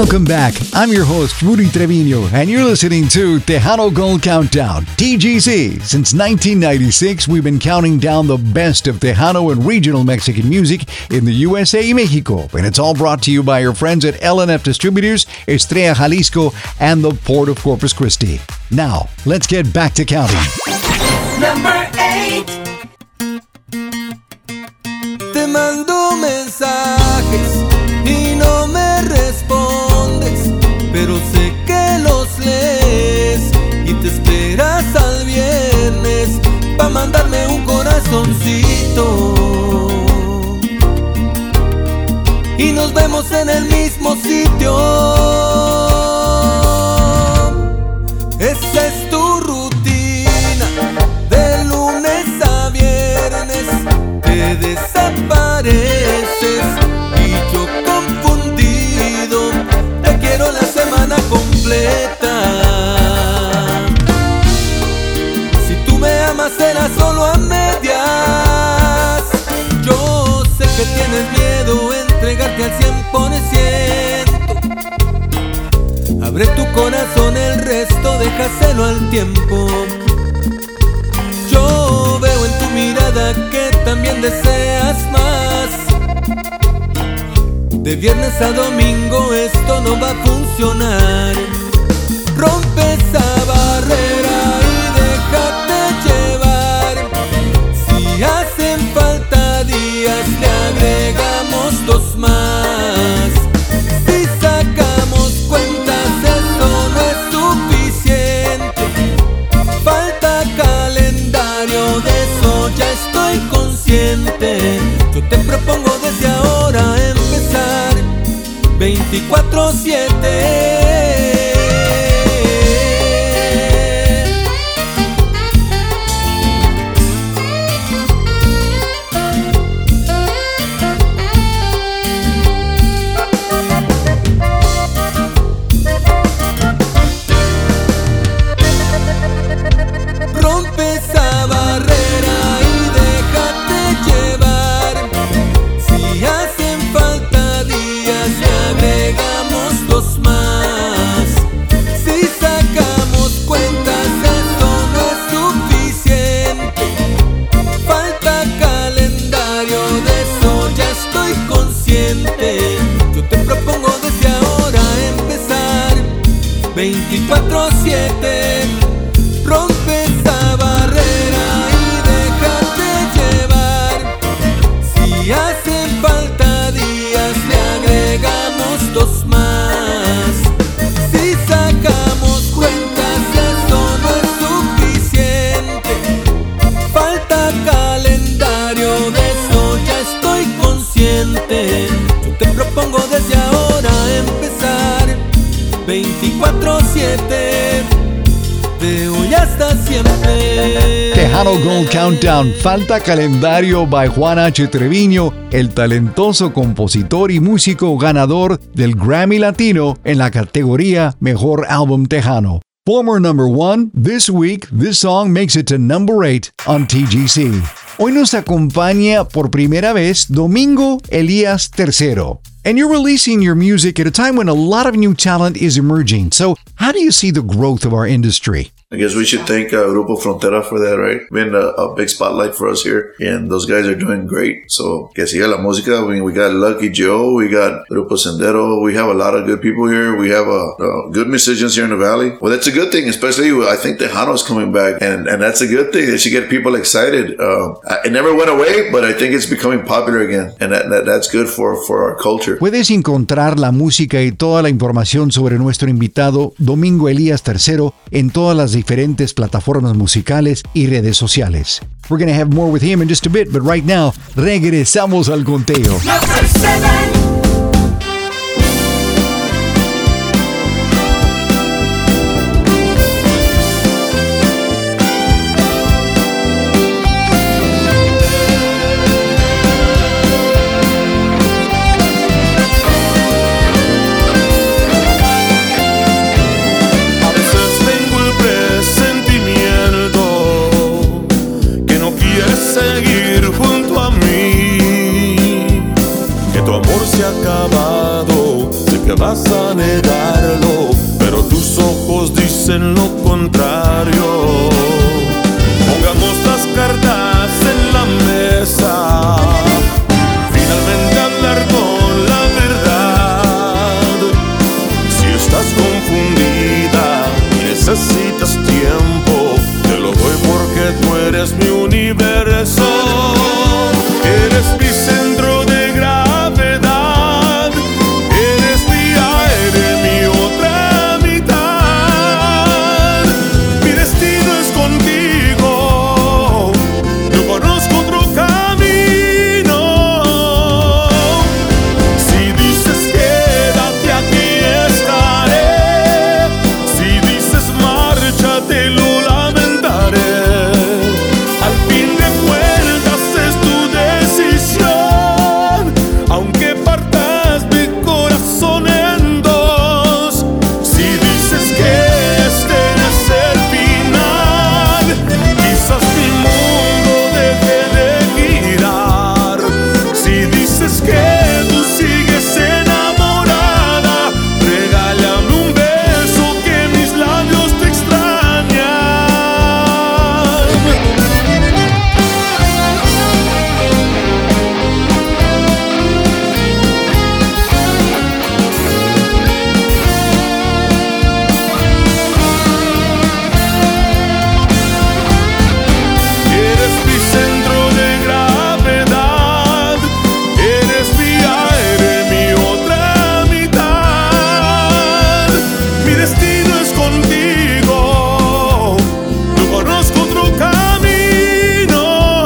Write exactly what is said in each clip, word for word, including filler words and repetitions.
Welcome back. I'm your host, Rudy Trevino, and you're listening to Tejano Gold Countdown, T G C. Since nineteen ninety-six, we've been counting down the best of Tejano and regional Mexican music in the U S A y Mexico. And it's all brought to you by your friends at L and F Distributors, Estrella Jalisco, and the Port of Corpus Christi. Now, let's get back to counting. Number eight. Te mando mensajes y no me respondes, pero sé que los lees y te esperas al viernes pa' mandarme un corazoncito. Y nos vemos en el mismo sitio. Esa es tu rutina, de lunes a viernes te desapareces y yo confundido te quiero la semana completa. Si tú me amas será solo a medias. Yo sé que tienes miedo a entregarte al cien por ciento. Abre tu corazón, el resto déjaselo al tiempo. Yo veo en tu mirada que también deseas más. De viernes a domingo esto no va a funcionar. Rompe esa barrera y déjate llevar. Si hacen falta días le agregamos dos más. Si sacamos cuentas eso no es suficiente. Falta calendario, de eso ya estoy consciente. Yo te propongo desde ahora empezar veinticuatro siete. Rompe esa barrera y déjate llevar. Si hacen falta días le agregamos dos más. Si sacamos cuentas esto no es suficiente. Falta calendario, de eso ya estoy consciente. Yo te propongo desde ahora empezar veinticuatro siete. Rompe esa barrera y déjate llevar. Si hacen falta días le agregamos dos más. Si sacamos cuentas eso no es suficiente. Falta calendario, de eso ya estoy consciente. Yo te propongo desde ahora empezar veinticuatro siete. De hoy hasta siempre. Tejano Gold Countdown, Falta Calendario by Juan H. Trevino, el talentoso compositor y músico ganador del Grammy Latino en la categoría Mejor Álbum Tejano. Former number one, this week, this song makes it to number eight on T G C. Hoy nos acompaña por primera vez Domingo Elías tercero. And you're releasing your music at a time when a lot of new talent is emerging. So how do you see the growth of our industry? I guess we should thank uh, Grupo Frontera for that, right? Been a, a big spotlight for us here, and those guys are doing great. So, que siga la música. I mean, we got Lucky Joe, we got Grupo Sendero, we have a lot of good people here. We have uh, uh, good musicians here in the Valley. Well, that's a good thing, especially I think Tejano's coming back, and, and that's a good thing. They should get people excited. Uh, it never went away, but I think it's becoming popular again, and that, that that's good for, for our culture. Puedes encontrar la música y toda la información sobre nuestro invitado Domingo Elías tercero en todas las diferentes plataformas musicales y redes sociales. We're going to have more with him in just a bit, but right now, regresamos al conteo. Number seven. Se ha acabado, sé que te vas a negarlo, pero tus ojos dicen lo contrario. Pongamos las cartas en la mesa, finalmente hablar con la verdad. Si estás confundida y necesitas tiempo, te lo doy porque tú eres mi universo. Eres mi centro de gravedad, eres mi aire, mi otra mitad. Mi destino es contigo, no conozco otro camino. Si dices quédate, aquí estaré. Si dices márchate, lo lamentaré. Al fin de cuentas es tu decisión, aunque partas mi corazón en dos. Si dices que este es el final, quizás mi mundo deje de girar. Si dices que tú sigues enamorada, regálame un beso que mis labios te extrañan. Eres mi centro de gravedad, eres mi aire, mi otra mitad. Mi destino es contigo, no conozco otro camino.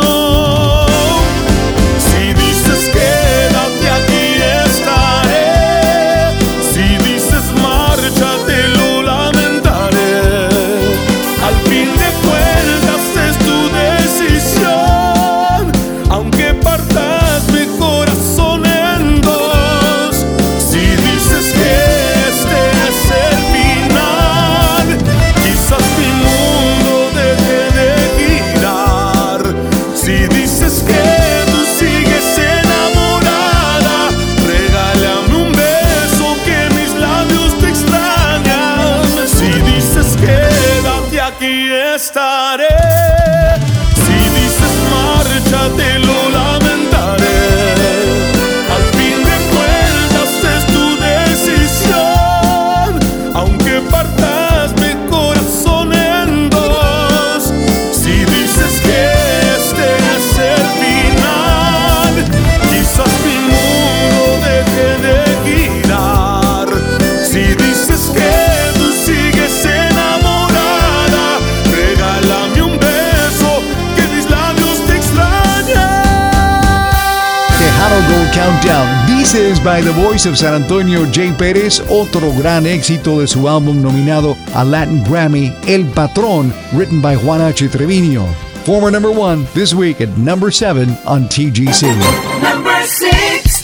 Si dices quédate, aquí estaré. Si dices márchate, lo lamentaré. Al fin de cuentas es tu decisión, aunque partas mi corazón en dos. Si dices que este es el final, quizás mi mundo deje de girar. Si dices que tú sigues enamorada, regálame un beso que mis labios te extrañan. Si dices quédate, aquí estaré. Si dices márchate, lo lamentaré. Al fin de cuentas es tu decisión, aunque partas mi corazón en dos. Si dices que este es el final, quizás mi mundo deje de girar. Si dices que tú sigues enamorada, regálame un beso que mis labios te extrañan. Tejano Gold Countdown. This is by the voice of San Antonio, Jay Pérez, otro gran éxito de su álbum nominado a Latin Grammy, El Patrón, written by Juan H. Treviño. Former number one, this week at number seven on T G C. Number six.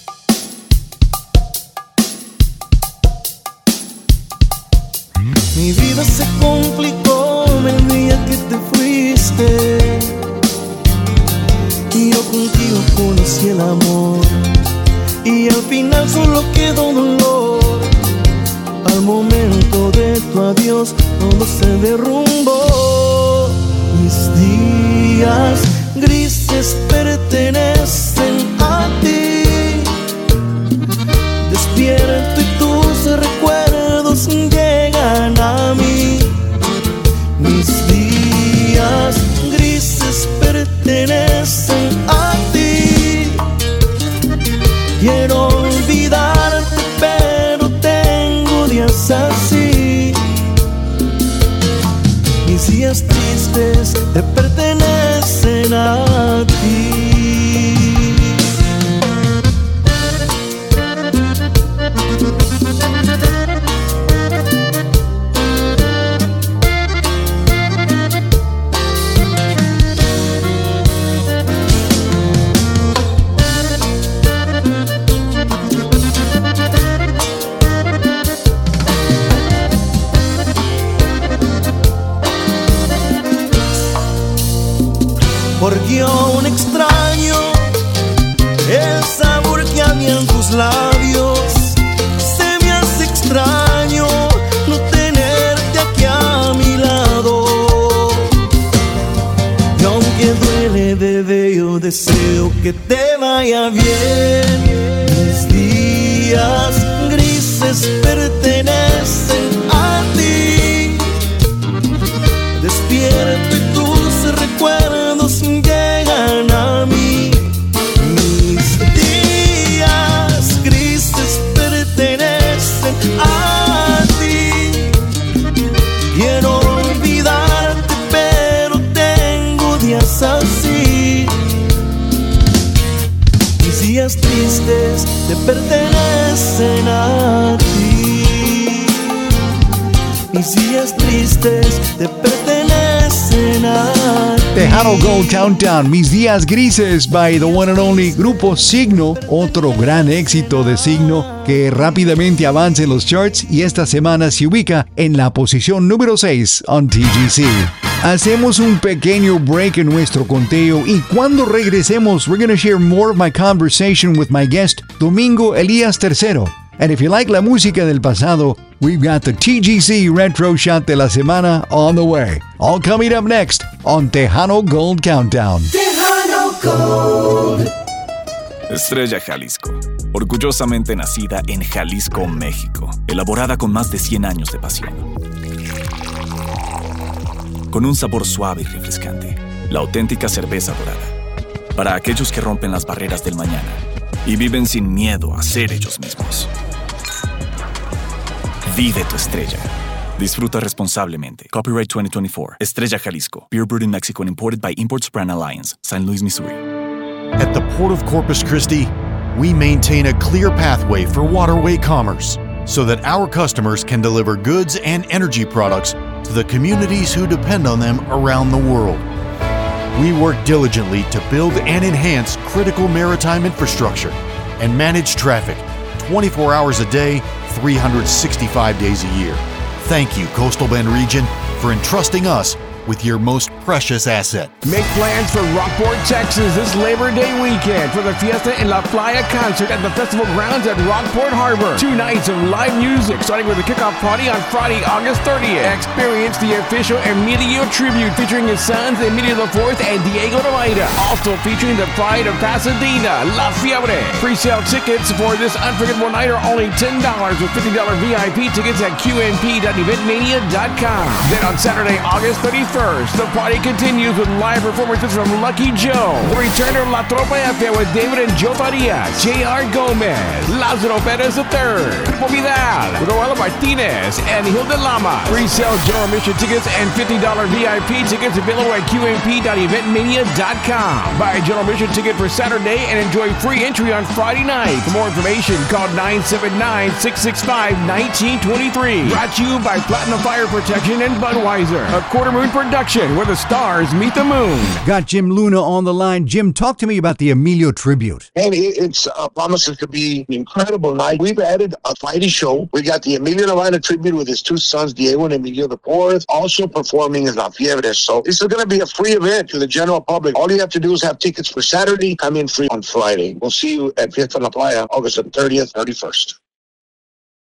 Mi vida se complicó el día que te fuiste, y yo contigo conocí el amor, y al final solo quedó dolor. Al momento de tu adiós todo se derrumbó. Mis días grises pertenecen a ti. Despierto y tus recuerdos llegan a mí. Mis días grises pertenecen a ti. Quiero olvidarte, pero tengo días así. Mis días tristes te pertenecen a ti. Porque aún extraño el sabor que había en tus labios. Se yo deseo que te vaya bien. Mis días grises pertenecen a ti. Despierto y tus recuerdos llegan a mí. Mis días grises pertenecen a ti. Quiero olvidarte, pero tengo días así. Mis días tristes te pertenecen a ti. Mis días tristes te pertenecen a ti. Tejano Gold Countdown, Mis Días Grises by the one and only Grupo Signo, otro gran éxito de Signo que rápidamente avanza en los charts y esta semana se ubica en la posición número seis on T G C. Hacemos un pequeño break en nuestro conteo y cuando regresemos, we're going to share more of my conversation with my guest, Domingo Elías Tercero. And if you like la música del pasado, we've got the T G C Retro Shot de la semana on the way. All coming up next on Tejano Gold Countdown. Tejano Gold. Estrella Jalisco, orgullosamente nacida en Jalisco, México, elaborada con más de cien años de pasión. Con un sabor suave y refrescante, la auténtica cerveza dorada. Para aquellos que rompen las barreras del mañana y viven sin miedo a ser ellos mismos. Vive tu estrella. Disfruta responsablemente. Copyright twenty twenty-four. Estrella Jalisco. Beer brewed in Mexico and imported by Imports Brand Alliance. Saint Louis, Missouri. At the Port of Corpus Christi, we maintain a clear pathway for waterway commerce so that our customers can deliver goods and energy products to the communities who depend on them around the world. We work diligently to build and enhance critical maritime infrastructure and manage traffic twenty-four hours a day, three hundred sixty-five days a year. Thank you, Coastal Bend Region, for entrusting us with your most precious asset. Make plans for Rockport, Texas this Labor Day weekend for the Fiesta en la Playa concert at the festival grounds at Rockport Harbor. Two nights of live music starting with a kickoff party on Friday, August thirtieth. Experience the official Emilio tribute featuring his sons Emilio the fourth and Diego de Maida. Also featuring the Pride of Pasadena, La Fiebre. Pre-sale tickets for this unforgettable night are only ten dollars with fifty dollars V I P tickets at Q M P dot event mania dot com. Then on Saturday, August thirty-first, the party continues with live performances from Lucky Joe, the return of La Tropa F with David and Joe Farias, J R Gomez, Lázaro Perez the third, Grupo Vidal, Roel Martinez, and Hilda Lama. Pre-sale general admission tickets and fifty dollars V I P tickets available at Q M P dot event mania dot com. Buy a general admission ticket for Saturday and enjoy free entry on Friday night. For more information, call nine seven nine, six six five, one nine two three. Brought to you by Platinum Fire Protection and Budweiser. A Quarter Moon production where the stars meet the moon. Got Jim Luna on the line. Jim, talk to me about the Emilio tribute. And it, it's uh, promises to be an incredible night. We've added a Friday show. We got the Emilio Navaina tribute with his two sons, Diego and Emilio the fourth, also performing in La Fiebre. So this is going to be a free event to the general public. All you have to do is have tickets for Saturday, come in free on Friday. We'll see you at Fiesta en la Playa, August thirtieth, thirty-first.